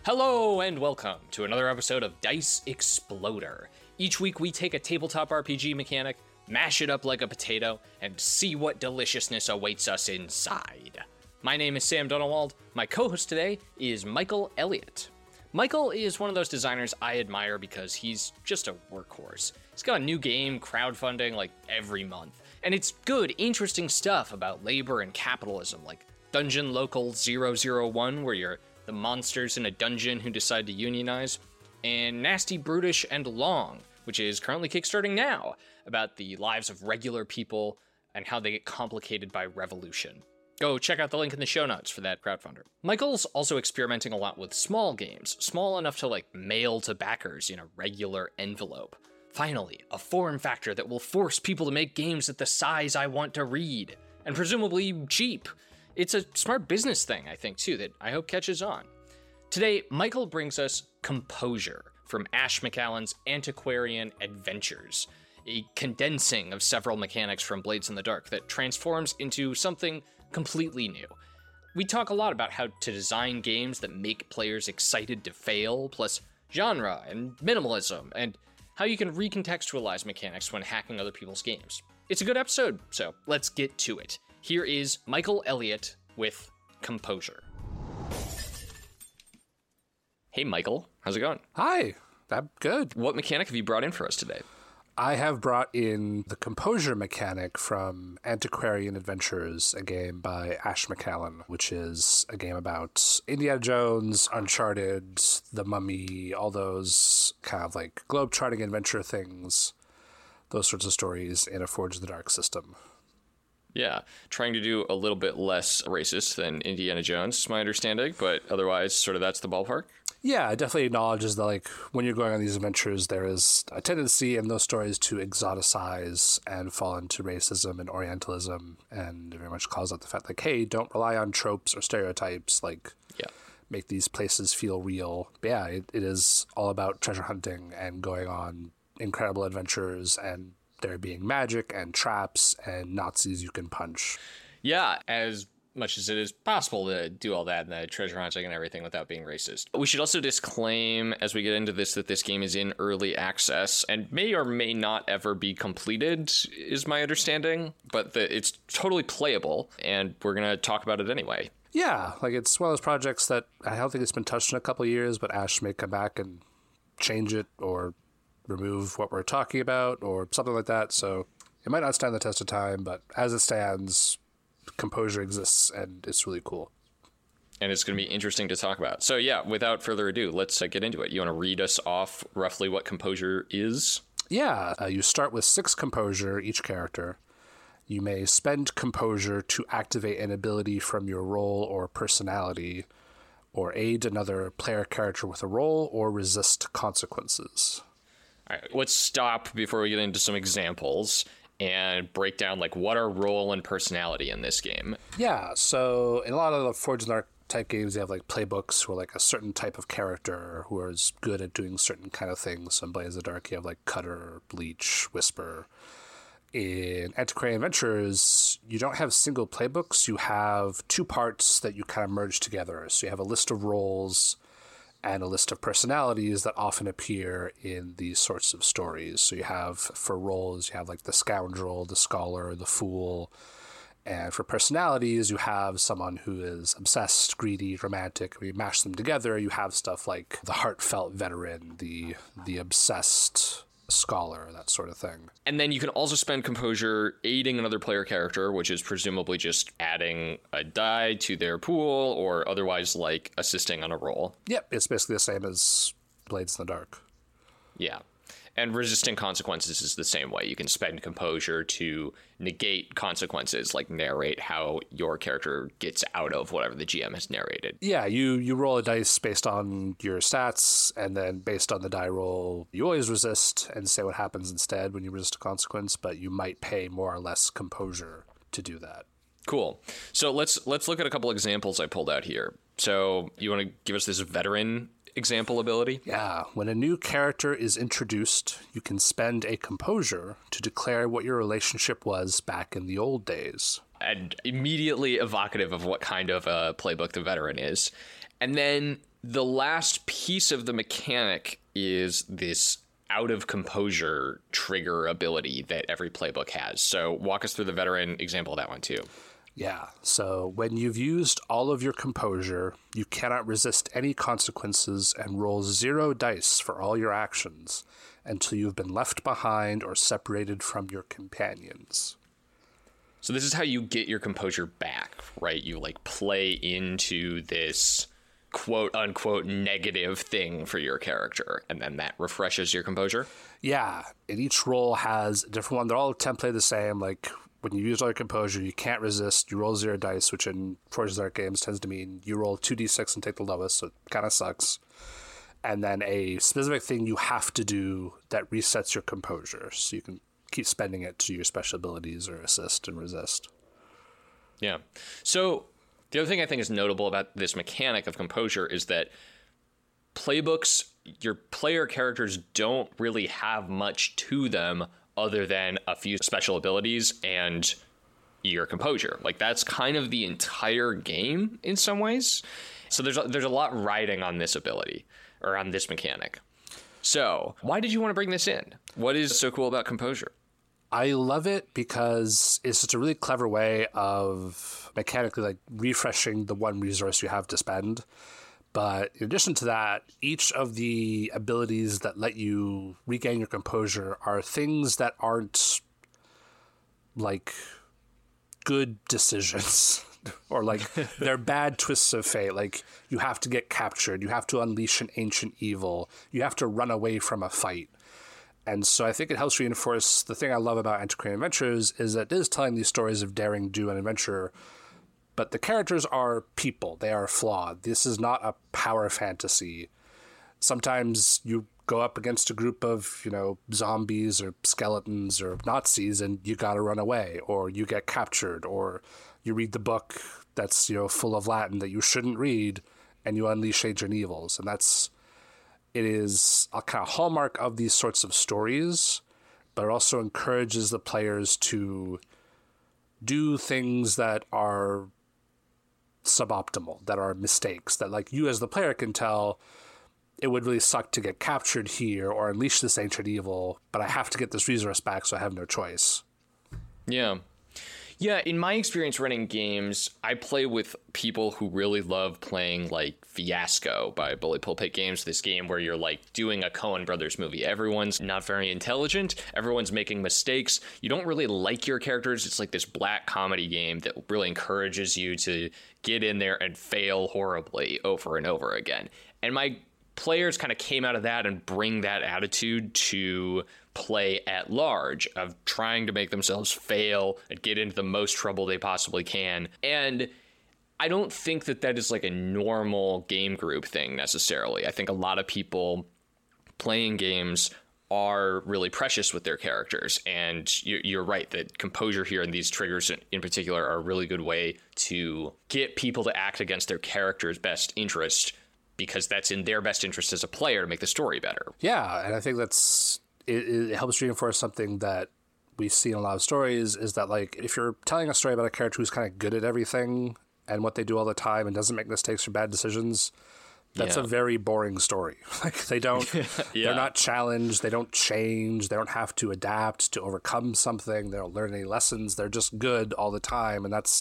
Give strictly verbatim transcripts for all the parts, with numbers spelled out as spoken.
Hello and welcome to another episode of Dice Exploder. Each week we take a tabletop R P G mechanic, mash it up like a potato, and see what deliciousness awaits us inside. My name is Sam Dunawald. My co-host today is Michael Elliott. Michael is one of those designers I admire because he's just a workhorse. He's got a new game crowdfunding like every month, and it's good, interesting stuff about labor and capitalism, like Dungeon Local zero zero one, where you're the monsters in a dungeon who decide to unionize, and Nasty, Brutish, and Long, which is currently kickstarting now, about the lives of regular people and how they get complicated by revolution. Go check out the link in the show notes for that crowdfunder. Michael's also experimenting a lot with small games, small enough to like mail to backers in a regular envelope. Finally, a form factor that will force people to make games at the size I want to read, and presumably cheap. It's a smart business thing, I think, too, that I hope catches on. Today, Michael brings us Composure from Ash McAllen's Antiquarian Adventures, a condensing of several mechanics from Blades in the Dark that transforms into something completely new. We talk a lot about how to design games that make players excited to fail, plus genre and minimalism, and how you can recontextualize mechanics when hacking other people's games. It's a good episode, so let's get to it. Here is Michael Elliott with Composure. Hey, Michael. How's it going? Hi. I'm good. What mechanic have you brought in for us today? I have brought in the Composure mechanic from Antiquarian Adventures, a game by Ash McAllen, which is a game about Indiana Jones, Uncharted, The Mummy, all those kind of like globe-trotting adventure things, those sorts of stories in a Forge in the Dark system. Yeah, trying to do a little bit less racist than Indiana Jones, is my understanding, but otherwise, sort of that's the ballpark? Yeah, it definitely acknowledges that, like, when you're going on these adventures, there is a tendency in those stories to exoticize and fall into racism and Orientalism, and very much calls out the fact, like, hey, don't rely on tropes or stereotypes, like, yeah. make these places feel real. But yeah, it, it is all about treasure hunting and going on incredible adventures and there being magic and traps and Nazis you can punch. Yeah, as much as it is possible to do all that and the treasure hunting and everything without being racist. We should also disclaim as we get into this that this game is in early access and may or may not ever be completed, is my understanding, but the, it's totally playable and we're going to talk about it anyway. Yeah, like it's one of those projects that I don't think it's been touched in a couple of years, but Ash may come back and change it or remove what we're talking about or something like that. So it might not stand the test of time, but as it stands, Composure exists and it's really cool. And it's going to be interesting to talk about. So yeah, without further ado, let's uh, get into it. You want to read us off roughly what Composure is? Yeah, uh, you start with six Composure, each character. You may spend Composure to activate an ability from your role or personality, or aid another player character with a roll, or resist consequences. All right, let's stop before we get into some examples and break down like what are role and personality in this game. Yeah, so in a lot of the Forge in the Dark type games, they have like playbooks where like a certain type of character who is good at doing certain kind of things. So in Blades in the Dark, you have like Cutter, Leech, Whisper. In Antiquarian Adventures, you don't have single playbooks. You have two parts that you kind of merge together. So you have a list of roles and a list of personalities that often appear in these sorts of stories. So you have, for roles, you have like the scoundrel, the scholar, the fool. And for personalities, you have someone who is obsessed, greedy, romantic. When you mash them together, you have stuff like the heartfelt veteran, the the obsessed scholar, that sort of thing. And then you can also spend Composure aiding another player character, which is presumably just adding a die to their pool or otherwise like assisting on a roll. Yep, it's basically the same as Blades in the Dark. Yeah. And resisting consequences is the same way. You can spend Composure to negate consequences, like narrate how your character gets out of whatever the G M has narrated. Yeah, you, you roll a dice based on your stats, and then based on the die roll, you always resist and say what happens instead when you resist a consequence, but you might pay more or less Composure to do that. Cool. So let's let's look at a couple examples I pulled out here. So you want to give us this veteran example ability? Yeah. When a new character is introduced, you can spend a Composure to declare what your relationship was back in the old days. And immediately evocative of what kind of a playbook the veteran is. And then The last piece of the mechanic is this out of composure trigger ability that every playbook has. So walk us through the veteran example of that one too. Yeah, so when you've used all of your composure, you cannot resist any consequences and roll zero dice for all your actions until you've been left behind or separated from your companions. So this is how you get your composure back, right? You like play into this quote unquote negative thing for your character, and then that refreshes your composure? Yeah, and each roll has a different one. They're all template the same, like when you use all your composure, you can't resist. You roll zero dice, which in Forged Dark games tends to mean you roll two d six and take the lowest, so it kind of sucks. And then a specific thing you have to do that resets your composure, so you can keep spending it to your special abilities or assist and resist. Yeah. So the other thing I think is notable about this mechanic of composure is that playbooks, your player characters don't really have much to them other than a few special abilities and your composure. Like that's kind of the entire game in some ways. So there's a, there's a lot riding on this ability or on this mechanic. So why did you want to bring this in? What is so cool about composure? I love it because it's just a really clever way of mechanically like refreshing the one resource you have to spend. But in addition to that, each of the abilities that let you regain your composure are things that aren't like good decisions or like they're bad twists of fate. Like you have to get captured. You have to unleash an ancient evil. You have to run away from a fight. And so I think it helps reinforce the thing I love about Antiquarian Adventures is that it is telling these stories of daring do and adventure, but the characters are people. They are flawed. This is not a power fantasy. Sometimes you go up against a group of, you know, zombies or skeletons or Nazis and you got to run away, or you get captured, or you read the book that's, you know, full of Latin that you shouldn't read and you unleash ancient evils. And that's, it is a kind of hallmark of these sorts of stories, but it also encourages the players to do things that are suboptimal, that are mistakes, that like you as the player can tell it would really suck to get captured here or unleash this ancient evil, but I have to get this resource back, so I have no choice. Yeah. Yeah, in my experience running games, I play with people who really love playing like Fiasco by Bully Pulpit Games, this game where you're like doing a Coen Brothers movie. Everyone's not very intelligent. Everyone's making mistakes. You don't really like your characters. It's like this black comedy game that really encourages you to get in there and fail horribly over and over again. And my players kind of came out of that and bring that attitude to play at large, of trying to make themselves fail and get into the most trouble they possibly can. And I don't think that that is like a normal game group thing necessarily. I think a lot of people playing games are really precious with their characters. And you're right that composure here and these triggers in particular are a really good way to get people to act against their character's best interest, because that's in their best interest as a player to make the story better. Yeah, and I think that's it, it helps reinforce something that we see in a lot of stories, is that like if you're telling a story about a character who's kind of good at everything and what they do all the time and doesn't make mistakes or bad decisions, that's yeah. a very boring story. Like they don't, yeah. they're not challenged, they don't change, they don't have to adapt to overcome something, they don't learn any lessons, they're just good all the time, and that's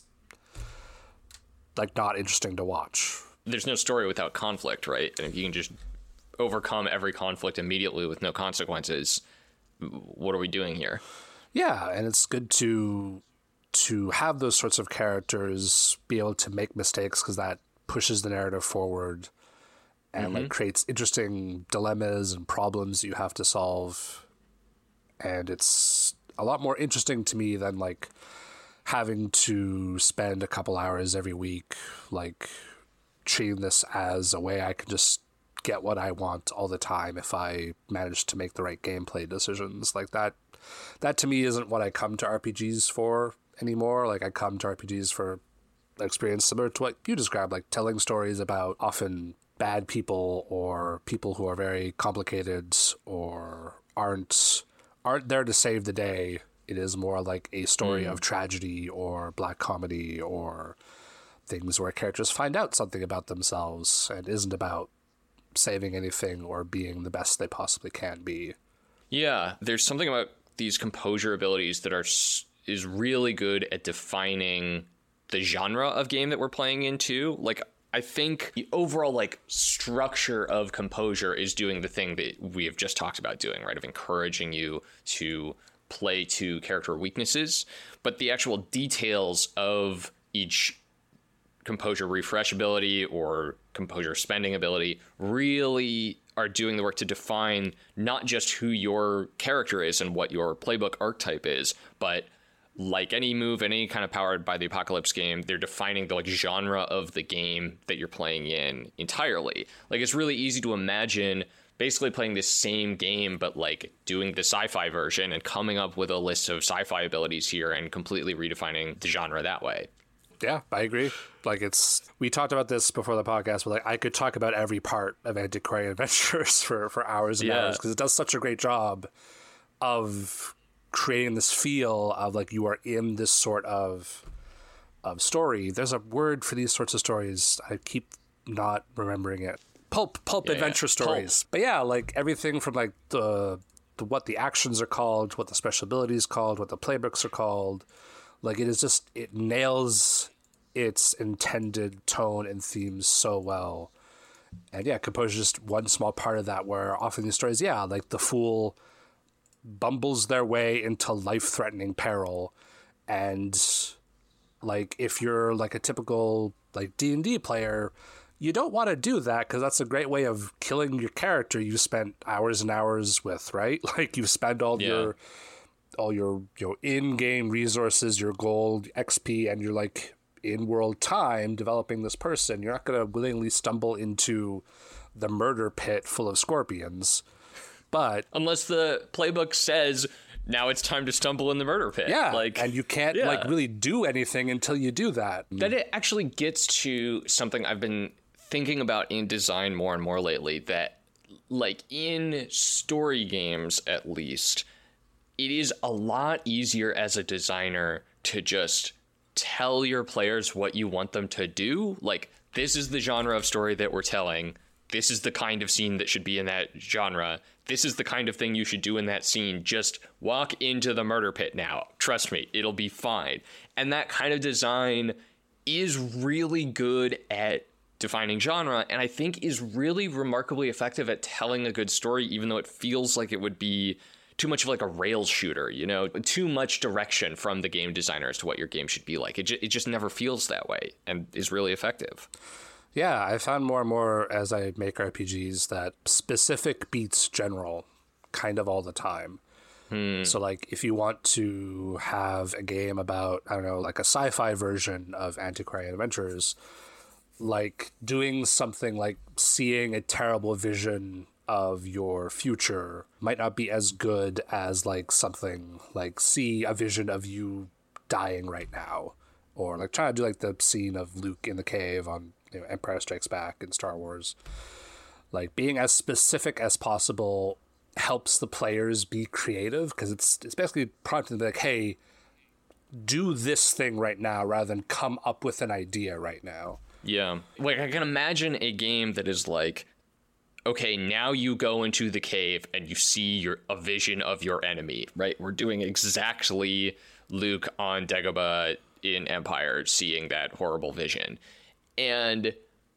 like not interesting to watch. There's no story without conflict, right? And if you can just overcome every conflict immediately with no consequences, what are we doing here? Yeah, and it's good to to have those sorts of characters be able to make mistakes, because that pushes the narrative forward and mm-hmm. like creates interesting dilemmas and problems you have to solve. And it's a lot more interesting to me than like having to spend a couple hours every week like treating this as a way I can just get what I want all the time if I manage to make the right gameplay decisions. Like that, that to me isn't what I come to R P Gs for anymore. Like I come to R P Gs for an experience similar to what you described, like telling stories about often bad people or people who are very complicated or aren't aren't there to save the day. It is more like a story mm. of tragedy or black comedy or things where characters find out something about themselves and isn't about saving anything or being the best they possibly can be. Yeah, there's something about these composure abilities that are is really good at defining the genre of game that we're playing into. Like, I think the overall like structure of composure is doing the thing that we have just talked about doing, right? Of encouraging you to play to character weaknesses, but the actual details of each composure refresh ability or composure spending ability really are doing the work to define not just who your character is and what your playbook archetype is, but like any move, any kind of Powered by the Apocalypse game, they're defining the like genre of the game that you're playing in entirely. Like, it's really easy to imagine basically playing this same game, but like doing the sci-fi version and coming up with a list of sci-fi abilities here and completely redefining the genre that way. Yeah, I agree. Like, it's, we talked about this before the podcast, but like I could talk about every part of Antiquarian Adventures for, for hours and yeah. hours, because it does such a great job of creating this feel of like you are in this sort of of story. There's a word for these sorts of stories. I keep not remembering it. Pulp, pulp yeah, adventure yeah. stories. Pulp. But yeah, like everything from like the, the what the actions are called, what the special abilities called, what the playbooks are called. Like, it is just, it nails its intended tone and themes so well. And yeah, composure is just one small part of that, where often these stories, yeah, like the fool bumbles their way into life-threatening peril, and like if you're like a typical like D and D player, you don't want to do that because that's a great way of killing your character you spent hours and hours with, right? Like, you spend all yeah. your all your your in-game resources, your gold, X P, and your like in-world time developing this person. You're not going to willingly stumble into the murder pit full of scorpions. But unless the playbook says now it's time to stumble in the murder pit. Yeah, like, and you can't yeah. like really do anything until you do that. That it actually gets to something I've been thinking about in design more and more lately, that like in story games at least, it is a lot easier as a designer to just tell your players what you want them to do. Like, this is the genre of story that we're telling. This is the kind of scene that should be in that genre. This is the kind of thing you should do in that scene. Just walk into the murder pit now. Trust me, it'll be fine. And that kind of design is really good at defining genre, and I think is really remarkably effective at telling a good story, even though it feels like it would be too much of like a rails shooter, you know, too much direction from the game designer as to what your game should be like. It, ju- it just never feels that way and is really effective. Yeah, I found more and more as I make R P Gs that specific beats general kind of all the time. Hmm. So like if you want to have a game about, I don't know, like a sci-fi version of Antiquarian Adventures, like doing something like seeing a terrible vision of your future might not be as good as like something like see a vision of you dying right now, or like trying to do like the scene of Luke in the cave on, you know, Empire Strikes Back in Star Wars. Like being as specific as possible helps the players be creative, because it's it's basically prompting them like, hey, do this thing right now rather than come up with an idea right now. Yeah. Like, I can imagine a game that is like, okay, now you go into the cave and you see your a vision of your enemy, right? We're doing exactly Luke on Dagobah in Empire, seeing that horrible vision. And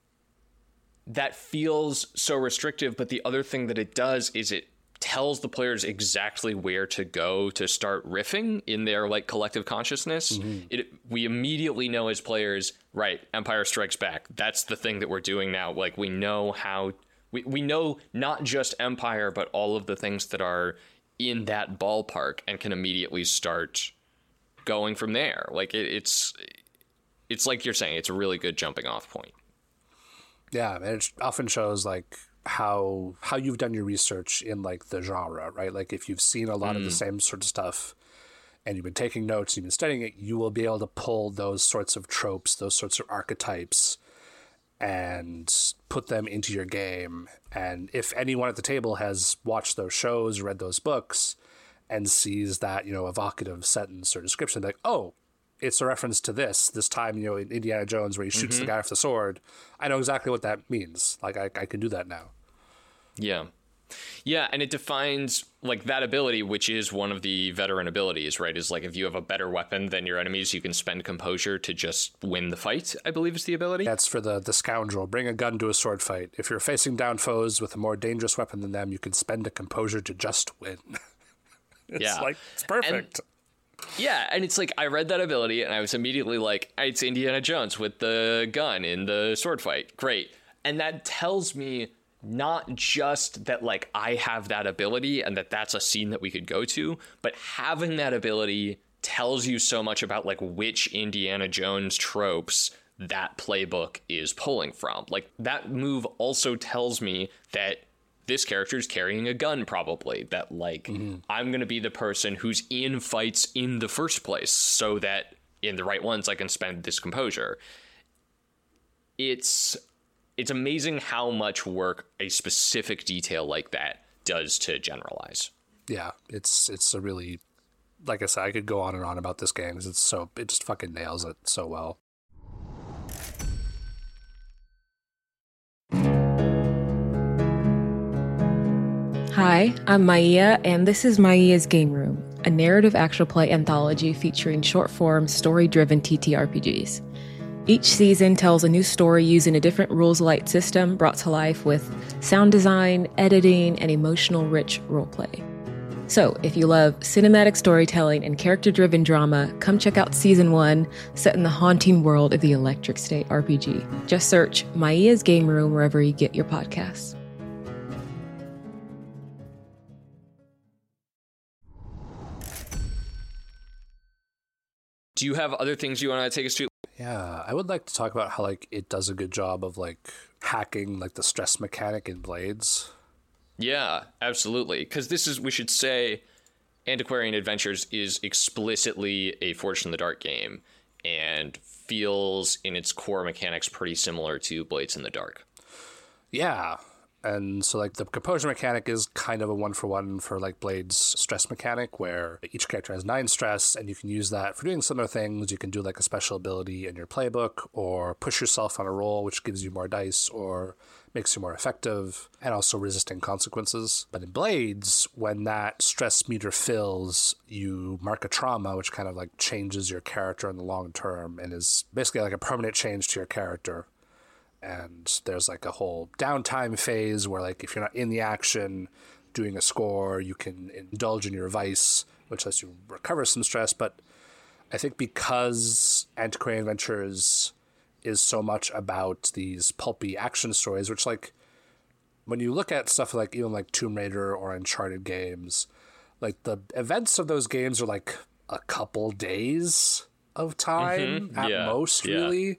that feels so restrictive, but the other thing that it does is it tells the players exactly where to go to start riffing in their like collective consciousness. Mm-hmm. It, we immediately know as players, right, Empire Strikes Back, that's the thing that we're doing now. Like, we know how, we, we know not just Empire, but all of the things that are in that ballpark, and can immediately start going from there. Like, it, it's, it's like you're saying, it's a really good jumping off point. Yeah, it often shows like how how you've done your research in like the genre, right? Like if you've seen a lot mm. of the same sort of stuff and you've been taking notes, you've been studying it, you will be able to pull those sorts of tropes, those sorts of archetypes, and put them into your game. And if anyone at the table has watched those shows, read those books, and sees that, you know, evocative sentence or description, like, oh, it's a reference to this, this time, you know, in Indiana Jones where he shoots mm-hmm. the guy with the sword, I know exactly what that means. Like, I, I can do that now. Yeah. Yeah, and it defines, like, that ability, which is one of the veteran abilities, right? Is, like, if you have a better weapon than your enemies, you can spend composure to just win the fight, I believe is the ability. That's for the, the scoundrel. Bring a gun to a sword fight. If you're facing down foes with a more dangerous weapon than them, you can spend a composure to just win. It's yeah. like, it's perfect. And, yeah, and it's like, I read that ability, and I was immediately like, it's Indiana Jones with the gun in the sword fight. Great. And that tells me not just that, like, I have that ability and that that's a scene that we could go to, but having that ability tells you so much about, like, which Indiana Jones tropes that playbook is pulling from. Like, that move also tells me that this character is carrying a gun, probably, that, like, mm-hmm. I'm going to be the person who's in fights in the first place so that in the right ones I can spend this composure. It's... It's amazing how much work a specific detail like that does to generalize. Yeah, it's it's a really, like I said, I could go on and on about this game because it's so, it just fucking nails it so well. Hi, I'm Maia, and this is Maia's Game Room, a narrative actual play anthology featuring short-form, story-driven T T R P Gs. Each season tells a new story using a different rules-light system brought to life with sound design, editing, and emotional-rich roleplay. So, if you love cinematic storytelling and character-driven drama, come check out Season one, set in the haunting world of the Electric State R P G. Just search Maia's Game Room wherever you get your podcasts. Do you have other things you want to take us to? Yeah, I would like to talk about how, like, it does a good job of, like, hacking, like, the stress mechanic in Blades. Yeah, absolutely. Because this is, we should say, Antiquarian Adventures is explicitly a Forged in the Dark game and feels in its core mechanics pretty similar to Blades in the Dark. Yeah. And so, like, the composure mechanic is kind of a one-for-one for, like, Blade's stress mechanic, where each character has nine stress, and you can use that for doing similar things. You can do, like, a special ability in your playbook, or push yourself on a roll, which gives you more dice, or makes you more effective, and also resisting consequences. But in Blades, when that stress meter fills, you mark a trauma, which kind of, like, changes your character in the long term, and is basically like a permanent change to your character. And there's, like, a whole downtime phase where, like, if you're not in the action doing a score, you can indulge in your vice, which lets you recover some stress. But I think because Antiquarian Adventures is so much about these pulpy action stories, which, like, when you look at stuff like even like Tomb Raider or Uncharted games, like, the events of those games are, like, a couple days of time mm-hmm. at yeah. most, yeah. really.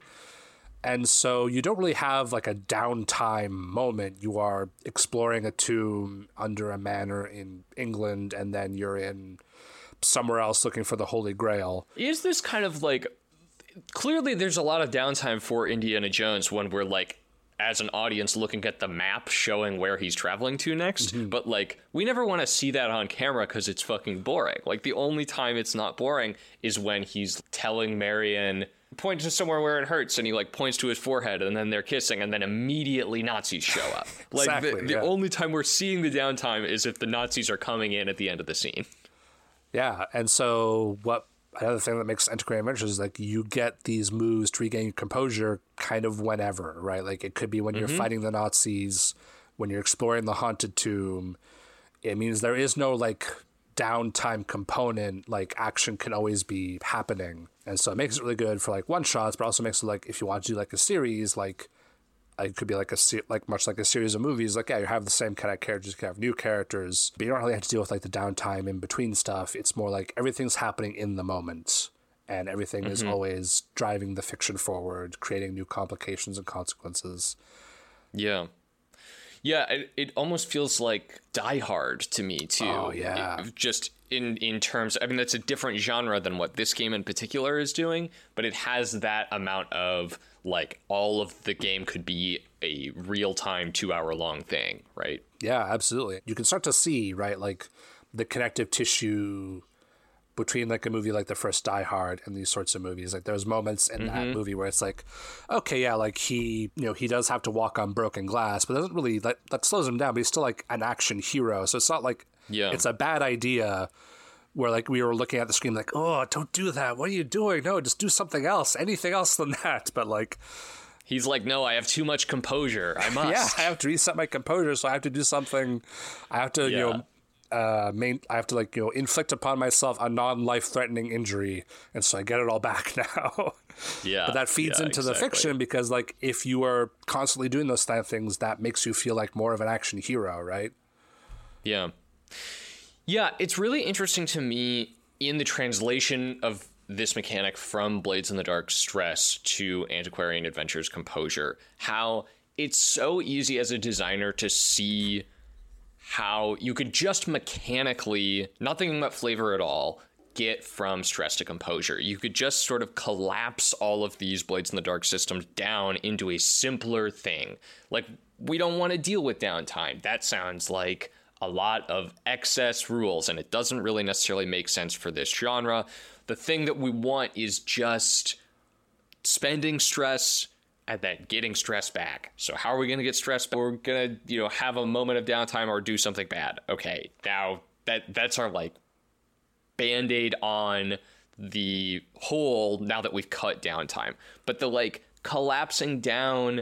And so you don't really have, like, a downtime moment. You are exploring a tomb under a manor in England, and then you're in somewhere else looking for the Holy Grail. Is this kind of, like, clearly there's a lot of downtime for Indiana Jones when we're, like, as an audience looking at the map showing where he's traveling to next, mm-hmm. but, like, we never want to see that on camera because it's fucking boring. Like, the only time it's not boring is when he's telling Marion, point to somewhere where it hurts, and he, like, points to his forehead, and then they're kissing, and then immediately Nazis show up. Like, exactly, the, the yeah. only time we're seeing the downtime is if the Nazis are coming in at the end of the scene. Yeah, and so what another thing that makes Antiquarian Adventures is, like, you get these moves to regain your composure kind of whenever, right? Like, it could be when you're mm-hmm. fighting the Nazis, when you're exploring the haunted tomb. It means there is no, like, downtime component. Like, action can always be happening. And so it makes it really good for, like, one-shots, but also makes it, like, if you want to do, like, a series, like, it could be like a like much like a series of movies. Like, yeah, you have the same kind of characters, you can have new characters, but you don't really have to deal with, like, the downtime in between stuff. It's more like everything's happening in the moment, and everything mm-hmm. is always driving the fiction forward, creating new complications and consequences. Yeah. Yeah, it, it almost feels like Die Hard to me, too. Oh, yeah. It, just in, in terms, I mean, that's a different genre than what this game in particular is doing, but it has that amount of, like, all of the game could be a real-time two-hour-long thing, right? Yeah, absolutely. You can start to see, right, like, the connective tissue between like a movie like the first Die Hard and these sorts of movies. Like there's moments in mm-hmm. that movie where it's like, okay, yeah, like he, you know, he does have to walk on broken glass, but doesn't really, that, that slows him down, but he's still like an action hero. So it's not like, yeah. it's a bad idea where like we were looking at the screen like, oh, don't do that. What are you doing? No, just do something else, anything else than that. But like, he's like, no, I have too much composure. I must. Yeah, I have to reset my composure, so I have to do something. I have to, yeah. you know, uh, main. I have to like, you know, inflict upon myself a non-life-threatening injury, and so I get it all back now. Yeah, but that feeds yeah, into exactly. the fiction because, like, if you are constantly doing those kind of things, that makes you feel like more of an action hero, right? Yeah, yeah. It's really interesting to me in the translation of this mechanic from Blades in the Dark Stress to Antiquarian Adventures Composure, how it's so easy as a designer to see how you could just mechanically, not thinking about flavor at all, get from Stress to Composure. You could just sort of collapse all of these Blades in the Dark systems down into a simpler thing. Like, we don't want to deal with downtime. That sounds like a lot of excess rules, and it doesn't really necessarily make sense for this genre. The thing that we want is just spending stress and then getting stress back. So how are we going to get stress back? We're going to, you know, have a moment of downtime or do something bad. Okay, now that that's our like Band-Aid on the hole now that we've cut downtime. But the like collapsing down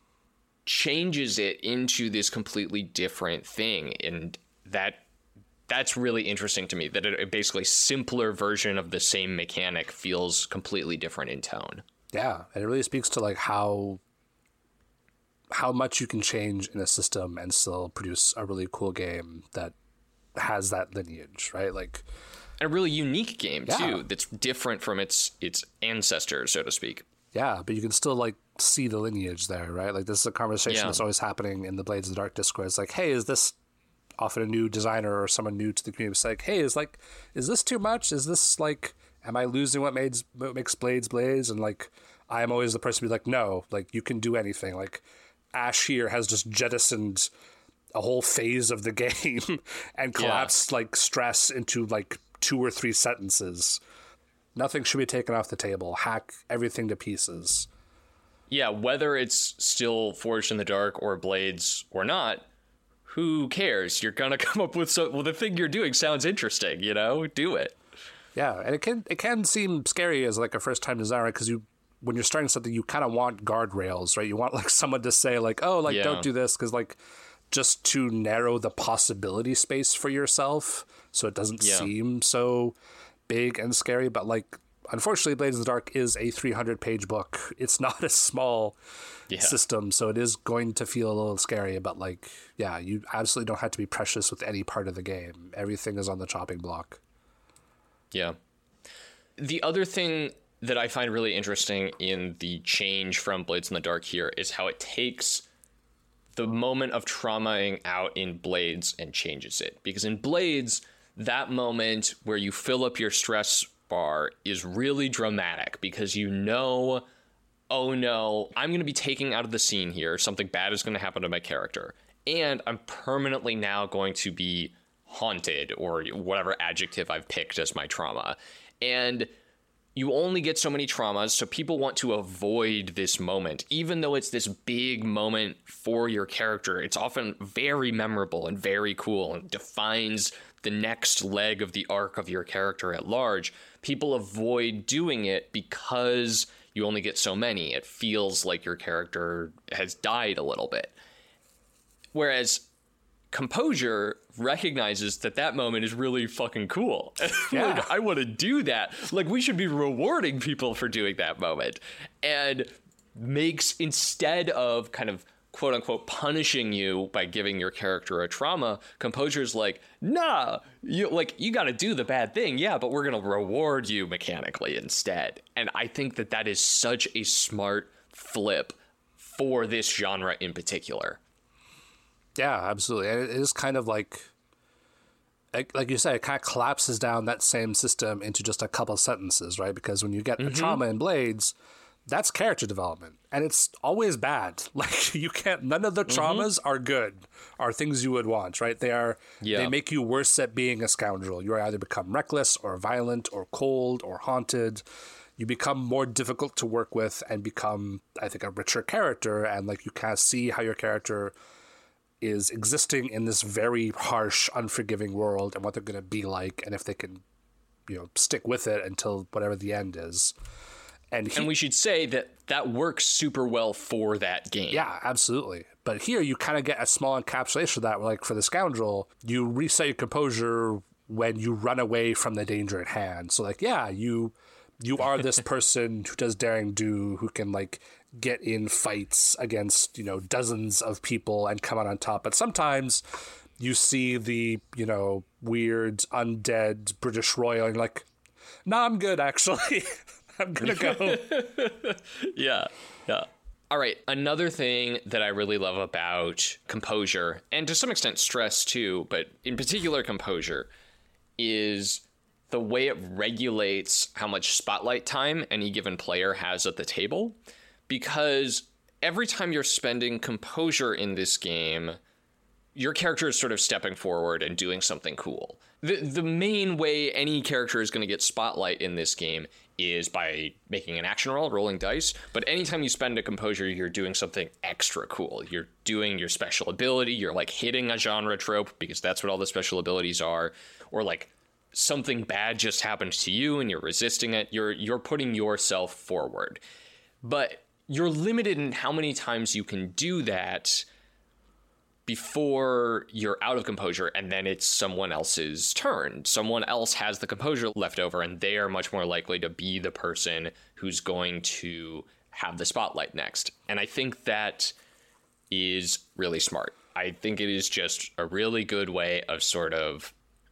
changes it into this completely different thing, and that that's really interesting to me, that a basically simpler version of the same mechanic feels completely different in tone. Yeah, and it really speaks to like how how much you can change in a system and still produce a really cool game that has that lineage, right? Like a really unique game yeah. too, that's different from its its ancestors, so to speak. Yeah, but you can still like see the lineage there, right? Like this is a conversation yeah. that's always happening in the Blades of the Dark Discord. It's like, hey, is this often a new designer or someone new to the community? It's like, hey, is like, is this too much? Is this like, am I losing what makes what makes Blades Blades? And like, I'm always the person to be like, no, like you can do anything. Like Ash here has just jettisoned a whole phase of the game and collapsed yeah. like stress into like two or three sentences. Nothing should be taken off the table. Hack everything to pieces. Yeah, whether it's still Forged in the Dark or Blades or not, who cares? You're gonna come up with so well. The thing you're doing sounds interesting, you know. Do it. Yeah, and it can it can seem scary as like a first time designer because you when you're starting something, you kind of want guardrails, right? You want like someone to say like, oh, like yeah. don't do this, because like just to narrow the possibility space for yourself, so it doesn't yeah. seem so big and scary. But like, unfortunately, Blades of the Dark is a three hundred page book. It's not a small yeah. system, so it is going to feel a little scary. But like, yeah, you absolutely don't have to be precious with any part of the game. Everything is on the chopping block. Yeah. The other thing that I find really interesting in the change from Blades in the Dark here is how it takes the moment of traumaing out in Blades and changes it. Because in Blades, that moment where you fill up your stress bar is really dramatic, because you know, oh no, I'm going to be taken out of the scene here. Something bad is going to happen to my character. And I'm permanently now going to be haunted, or whatever adjective I've picked as my trauma. And you only get so many traumas, so people want to avoid this moment. Even though it's this big moment for your character, it's often very memorable and very cool and defines the next leg of the arc of your character at large. People avoid doing it because you only get so many. It feels like your character has died a little bit. Whereas Composure recognizes that that moment is really fucking cool. Yeah. Like, I want to do that. Like, we should be rewarding people for doing that moment. And makes, instead of kind of quote unquote punishing you by giving your character a trauma, Composure's like, nah, you like you got to do the bad thing. Yeah, but we're going to reward you mechanically instead. And I think that that is such a smart flip for this genre in particular. Yeah, absolutely. And it is kind of like, like you said, it kind of collapses down that same system into just a couple sentences, right? Because when you get mm-hmm. a trauma in Blades, that's character development, and it's always bad. Like, you can't, none of the traumas mm-hmm. are good, are things you would want, right? They are, yeah. they make you worse at being a scoundrel. You either become reckless or violent or cold or haunted. You become more difficult to work with and become, I think, a richer character, and like you kind of see how your character is existing in this very harsh, unforgiving world and what they're going to be like, and if they can, you know, stick with it until whatever the end is. And, he, and we should say that that works super well for that game. Yeah, absolutely. But here you kind of get a small encapsulation of that, where, like, for the scoundrel, you reset your composure when you run away from the danger at hand. So, like, yeah, you you are this person who does daring do, who can, like, get in fights against, you know, dozens of people and come out on top. But sometimes you see the, you know, weird undead British royal and you're like, nah, I'm good, actually. I'm gonna go. yeah, yeah. All right, another thing that I really love about composure, and to some extent stress too, but in particular composure, is the way it regulates how much spotlight time any given player has at the table. Because every time you're spending composure in this game, your character is sort of stepping forward and doing something cool. The the main way any character is going to get spotlight in this game is by making an action roll, rolling dice. But anytime you spend a composure, you're doing something extra cool. You're doing your special ability. You're like hitting a genre trope, because that's what all the special abilities are. Or like something bad just happened to you and you're resisting it. You're you're putting yourself forward. But you're limited in how many times you can do that before you're out of composure, and then it's someone else's turn. Someone else has the composure left over, and they are much more likely to be the person who's going to have the spotlight next. And I think that is really smart. I think it is just a really good way of sort of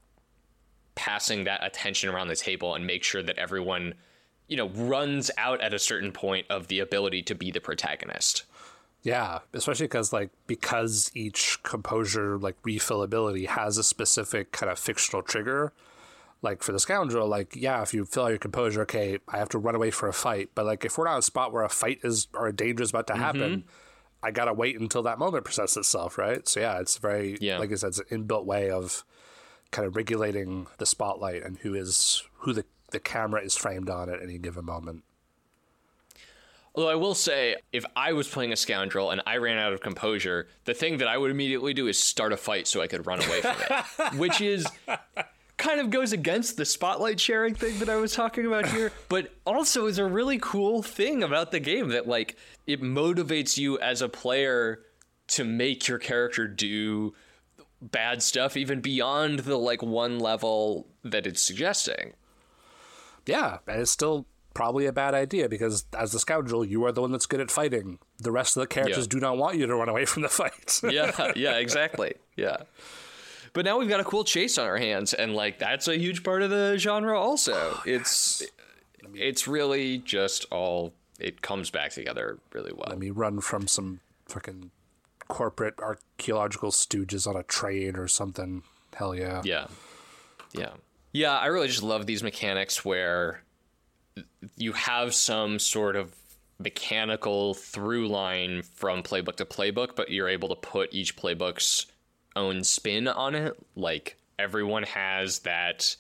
passing that attention around the table and make sure that everyone, you know, runs out at a certain point of the ability to be the protagonist. Yeah, especially because, like, because each composure, like, refillability has a specific kind of fictional trigger. Like, for the scoundrel, like, yeah, if you fill out your composure, okay, I have to run away for a fight. But, like, if we're not in a spot where a fight is, or a danger is about to happen, mm-hmm. I gotta wait until that moment presents itself, right? So, yeah, it's very, yeah. like I said, it's an inbuilt way of kind of regulating the spotlight and who is, who the, the camera is framed on at any given moment. Although I will say, if I was playing a scoundrel and I ran out of composure, the thing that I would immediately do is start a fight so I could run away from it, which is kind of goes against the spotlight sharing thing that I was talking about here, but also is a really cool thing about the game that, like, it motivates you as a player to make your character do bad stuff even beyond the, like, one level that it's suggesting. Yeah, and it's still probably a bad idea, because as the scoundrel, you are the one that's good at fighting. The rest of the characters yeah. do not want you to run away from the fight. yeah, yeah, exactly. Yeah. But now we've got a cool chase on our hands, and, like, that's a huge part of the genre also. Oh, it's yes. it's really just all, it comes back together really well. Let me run from some fucking corporate archaeological stooges on a train or something. Hell yeah. Yeah. Yeah. Yeah, I really just love these mechanics where you have some sort of mechanical through line from playbook to playbook, but you're able to put each playbook's own spin on it. Like, everyone has that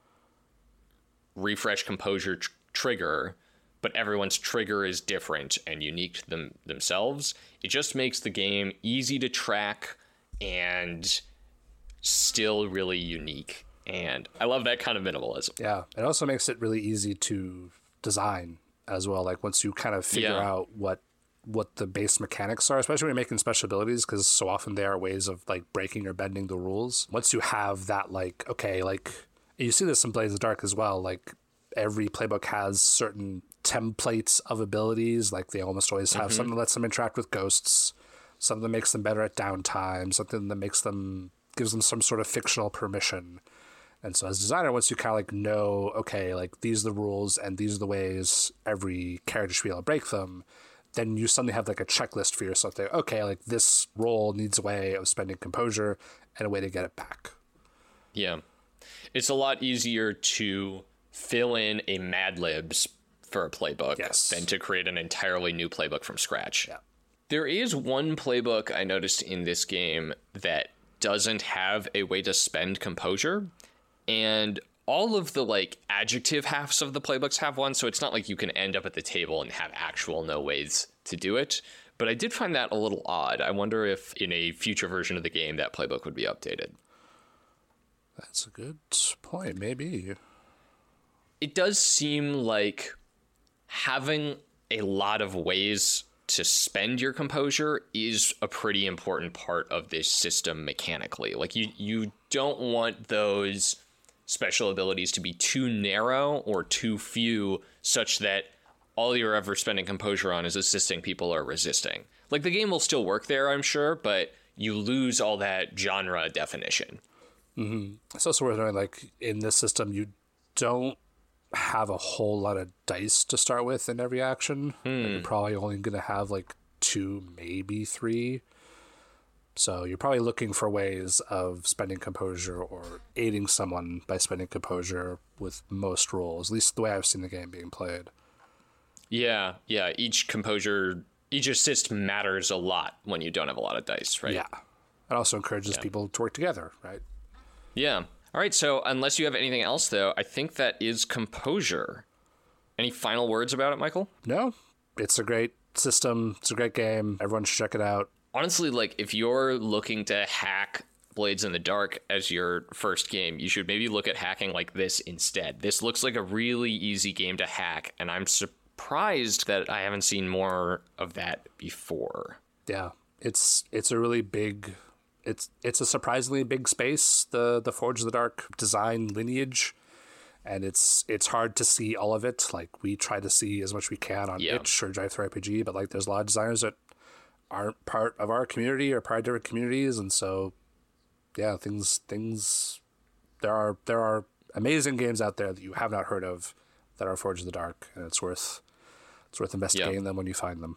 refresh composure tr- trigger, but everyone's trigger is different and unique to them themselves. It just makes the game easy to track and still really unique. And I love that kind of minimalism. Yeah. It also makes it really easy to design as well. Like, once you kind of figure yeah. out what what the base mechanics are, especially when you're making special abilities, because so often they are ways of, like, breaking or bending the rules. Once you have that, like, okay, like, you see this in Blades of the Dark as well. Like, every playbook has certain templates of abilities. Like, they almost always have mm-hmm. something that lets them interact with ghosts, something that makes them better at downtime, something that makes them, gives them some sort of fictional permission. And so as a designer, once you kind of, like, know, okay, like, these are the rules and these are the ways every character should be able to break them, then you suddenly have, like, a checklist for yourself there. Okay, like, this role needs a way of spending composure and a way to get it back. Yeah. It's a lot easier to fill in a Mad Libs for a playbook yes. than to create an entirely new playbook from scratch. Yeah. There is one playbook I noticed in this game that doesn't have a way to spend composure, and all of the like adjective halves of the playbooks have one, so it's not like you can end up at the table and have actual no ways to do it. But I did find that a little odd. I wonder if in a future version of the game that playbook would be updated. That's a good point, maybe. It does seem like having a lot of ways to spend your composure is a pretty important part of this system mechanically. Like you, you don't want those special abilities to be too narrow or too few such that all you're ever spending composure on is assisting people or resisting. Like the game will still work there, I'm sure, but you lose all that genre definition. Mm-hmm. It's also worth knowing, like, in this system, you don't have a whole lot of dice to start with in every action. Hmm. Like, you're probably only going to have like two, maybe three. So you're probably looking for ways of spending composure or aiding someone by spending composure with most roles, at least the way I've seen the game being played. Yeah, yeah. Each composure, each assist matters a lot when you don't have a lot of dice, right? Yeah. It also encourages yeah. people to work together, right? Yeah. All right, so unless you have anything else, though, I think that is composure. Any final words about it, Michael? No. It's a great system. It's a great game. Everyone should check it out. Honestly, like, if you're looking to hack Blades in the Dark as your first game, you should maybe look at hacking like this instead. This looks like a really easy game to hack, and I'm surprised that I haven't seen more of that before. Yeah, it's it's a really big, it's it's a surprisingly big space, the the Forge of the Dark design lineage, and it's it's hard to see all of it. Like, we try to see as much as we can on yeah. itch or DriveThruRPG, but like there's a lot of designers that aren't part of our community or part of different communities, and so yeah, things things there are there are amazing games out there that you have not heard of that are Forge of the Dark, and it's worth it's worth investigating yep. them when you find them.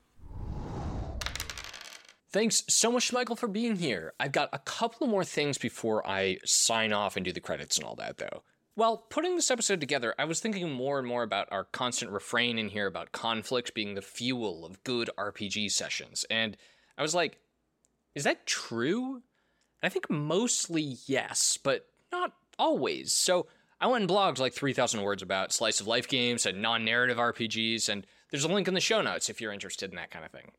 Thanks so much, Michael, for being here. I've got a couple of more things before I sign off and do the credits and all that, though. While putting this episode together, I was thinking more and more about our constant refrain in here about conflict being the fuel of good R P G sessions, and I was like, is that true? I think mostly yes, but not always. So I went and blogged like three thousand words about slice of life games and non-narrative R P Gs, and there's a link in the show notes if you're interested in that kind of thing.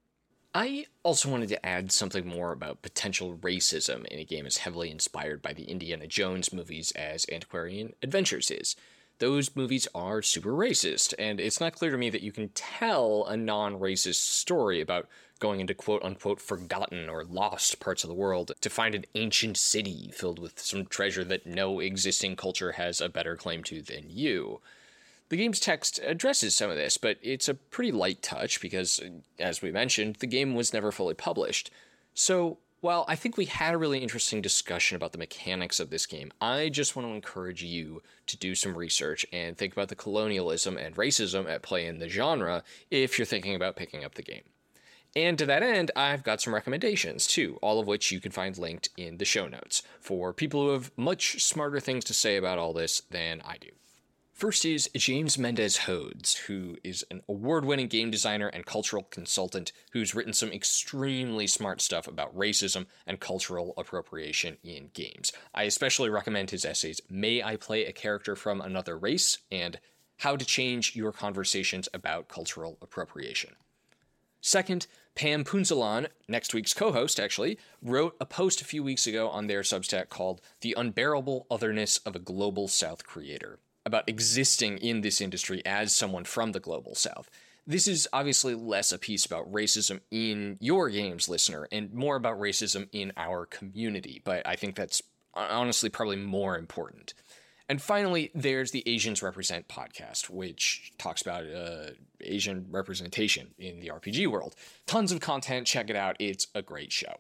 I also wanted to add something more about potential racism in a game as heavily inspired by the Indiana Jones movies as Antiquarian Adventures is. Those movies are super racist, and it's not clear to me that you can tell a non-racist story about going into quote-unquote forgotten or lost parts of the world to find an ancient city filled with some treasure that no existing culture has a better claim to than you. The game's text addresses some of this, but it's a pretty light touch because, as we mentioned, the game was never fully published. So, while I think we had a really interesting discussion about the mechanics of this game, I just want to encourage you to do some research and think about the colonialism and racism at play in the genre if you're thinking about picking up the game. And to that end, I've got some recommendations too, all of which you can find linked in the show notes for people who have much smarter things to say about all this than I do. First is James Mendez-Hodes, who is an award-winning game designer and cultural consultant who's written some extremely smart stuff about racism and cultural appropriation in games. I especially recommend his essays, May I Play a Character from Another Race? And How to Change Your Conversations About Cultural Appropriation. Second, Pam Punzalan, next week's co-host actually, wrote a post a few weeks ago on their Substack called The Unbearable Otherness of a Global South Creator, about existing in this industry as someone from the Global South. This is obviously less a piece about racism in your games, listener, and more about racism in our community, but I think that's honestly probably more important. And finally, there's the Asians Represent podcast, which talks about uh, Asian representation in the R P G world. Tons of content, check it out, it's a great show.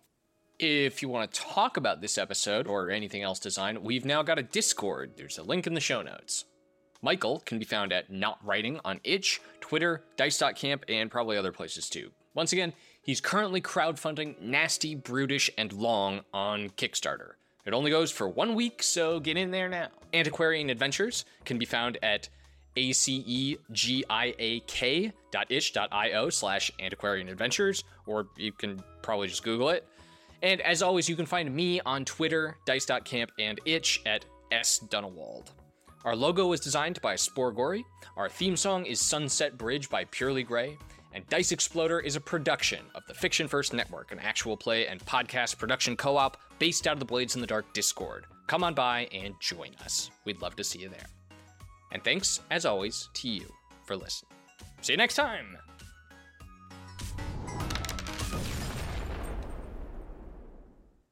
If you want to talk about this episode or anything else design, we've now got a Discord. There's a link in the show notes. Michael can be found at Not Writing on itch, Twitter, dice dot camp, and probably other places too. Once again, he's currently crowdfunding Nasty, Brutish, and Long on Kickstarter. It only goes for one week, so get in there now. Antiquarian Adventures can be found at A-C-E-G-I-A-K dot itch dot I-O slash antiquarian adventures, or you can probably just Google it. And as always, you can find me on Twitter, dice.camp, and itch at S. Dunewald. Our logo was designed by Spore Gory. Our theme song is Sunset Bridge by Purely Grey. And Dice Exploder is a production of the Fiction First Network, an actual play and podcast production co-op based out of the Blades in the Dark Discord. Come on by and join us. We'd love to see you there. And thanks, as always, to you for listening. See you next time!